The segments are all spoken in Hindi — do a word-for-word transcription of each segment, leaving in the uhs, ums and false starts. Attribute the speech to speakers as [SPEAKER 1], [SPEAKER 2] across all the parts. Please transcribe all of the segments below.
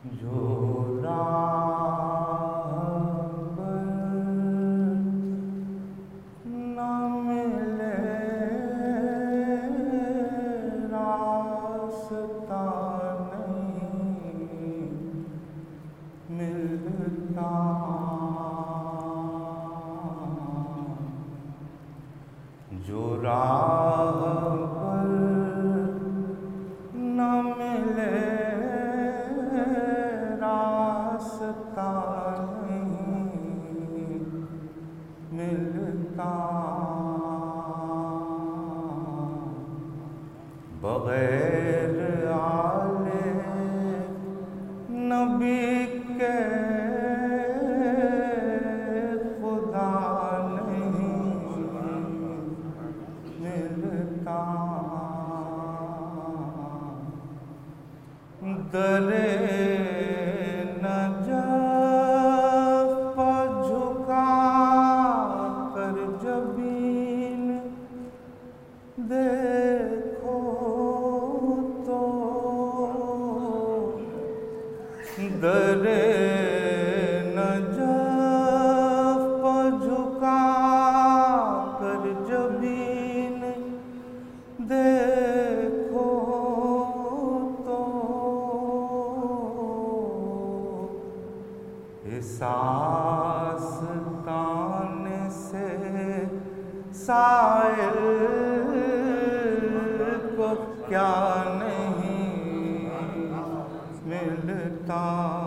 [SPEAKER 1] जो राहबर न मिले रास्ता नहीं मिलता। जो राहबर न मिले रास्ता नहीं मिलता। बगैर आले नबी के खुदा नहीं मिलता। दरे नजफ पर झुका कर जबीन देखो तो दरे नजफ पर झुका कर जबीन देखो तो इस आस्ताने से साइल को क्या नहीं मिलता।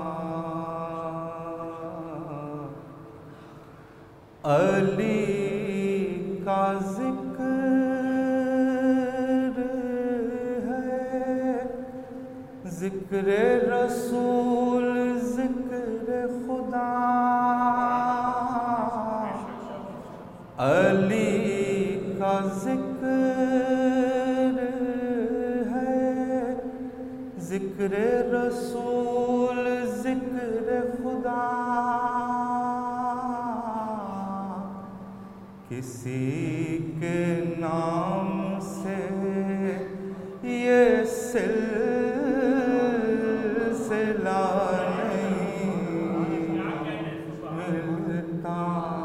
[SPEAKER 1] अली का जिक्र है, जिक्र रसूल, जिक्र खुदा। अली का जिक्र है, जिक्र रसूल, जिक्र खुदा। किसी के नाम से ये सिलसिला नहीं मिलता।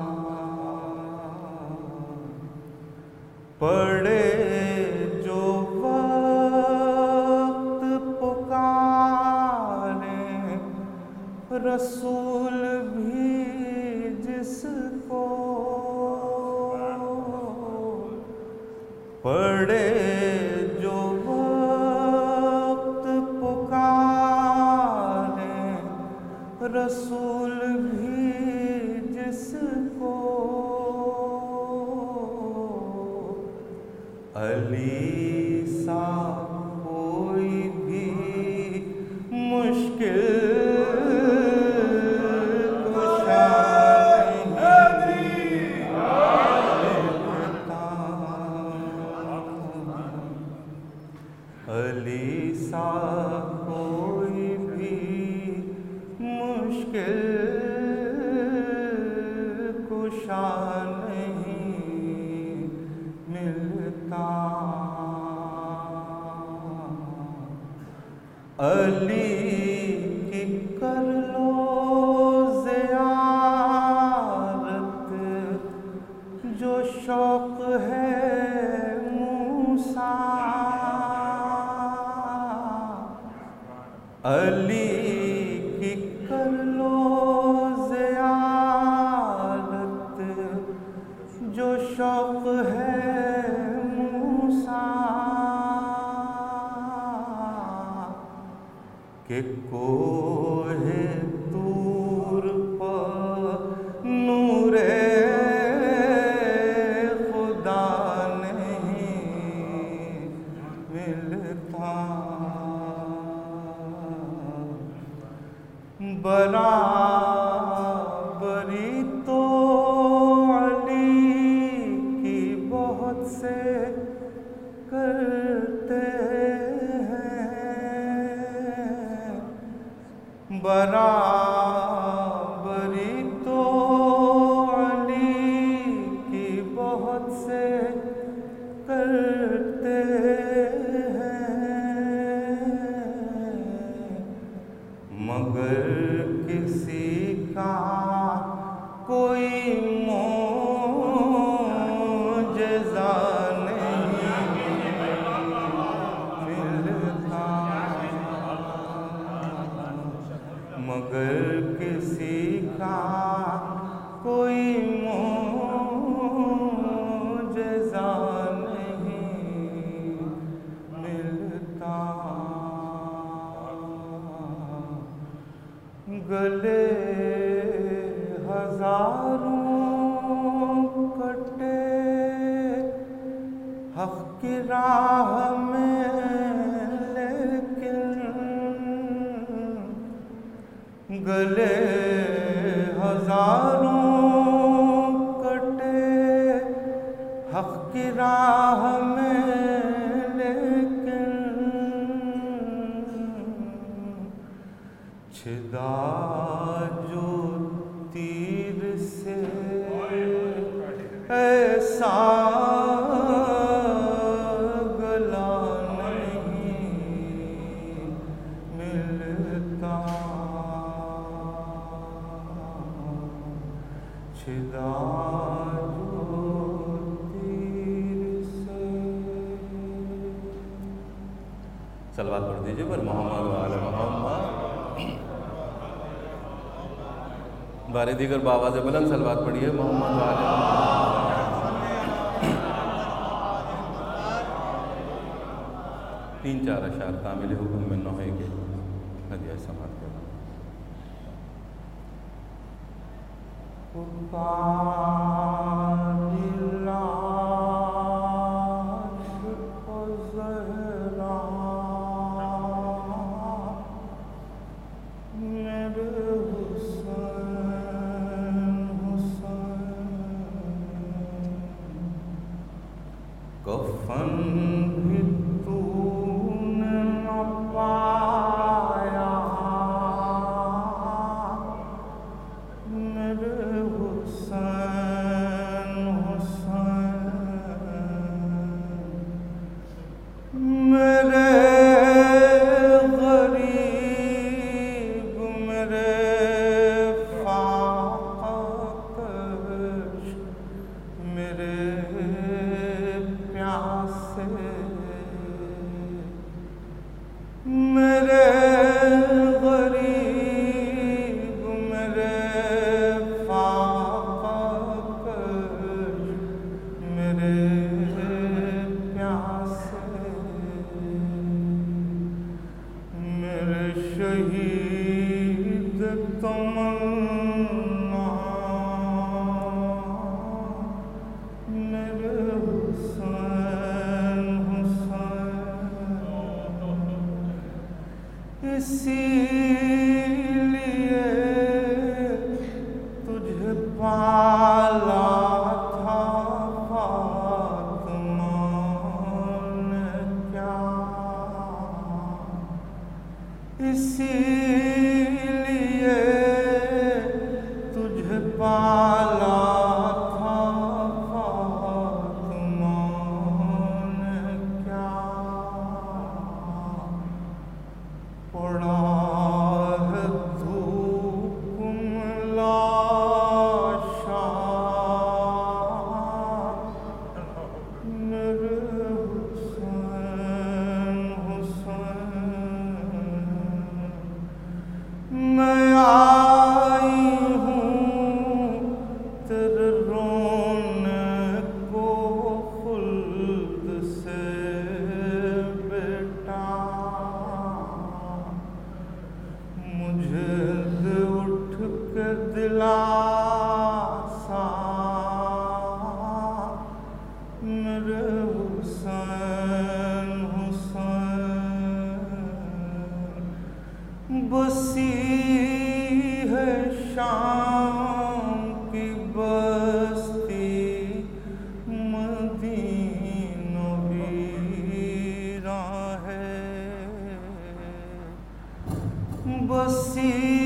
[SPEAKER 1] पड़े जो वक्त पुकारे रसूल भी जिसको, पड़े जो वक्त पुकारे रसूल भी जिसको, अली सा कोई भी मुश्किल कुशा नहीं मिलता। अली सा कोई भी मुश्किल कुशा नहीं मिलता। अली की कर लो ज़ियारत जो शौक है मूसा। अली की कर लो ज़ियारत जो शौक है मूसा। के कोहे दूर पर नूरे खुदा नहीं मिलता। बराबरी तो अली की बहुत से करते हैं। बराबरी तो अली की बहुत से करते हैं। मगर मगर किसी का कोई मोजज़ा नहीं मिलता, मगर किसी का कोई मोजज़ा नहीं मिलता। गले हजारों कटे हक़ की राह में, लेकिन गले हजारों कटे हक़ की राह में, लेकिन छिदा जो तीर से ऐसा गला नहीं मिलता, छिदा जो तीर से।
[SPEAKER 2] सलवात पढ़ दीजिए पर मोहम्मद वाले मोहम्मद। बारे दीगर बावाज़ बुलंद सलवात पढ़िए मोहम्मद वाले मोहम्मद। तीन चार अशार तामिल हुक्म में नोहे के हदिया समात करना।
[SPEAKER 1] कफन भी तूने न पाया मेरे हुसैन हुसैन, मेरे गरीब मेरे फाकश, मेरे प्यासे, मेरे गरीब मेरे फाकश, मेरे प्यासे, मेरे शहीद तमन्ना, मेरे हुसैन हुसैन। इसीलिए तुझे पाला था फातिमा ने क्या, इसीलिए तुझे पाला था फातिमा ने क्या, पड़ा है धूप में लाशा मेरे हुसैन हुसैन। मैं आई हूँ तेरे रोने को खुल्द से बेटा, मुझे दे उठ के दिलासा मेरे हुसैन हुसैन। बसी है शाम की बस्ती मदीना वीरान है, बसी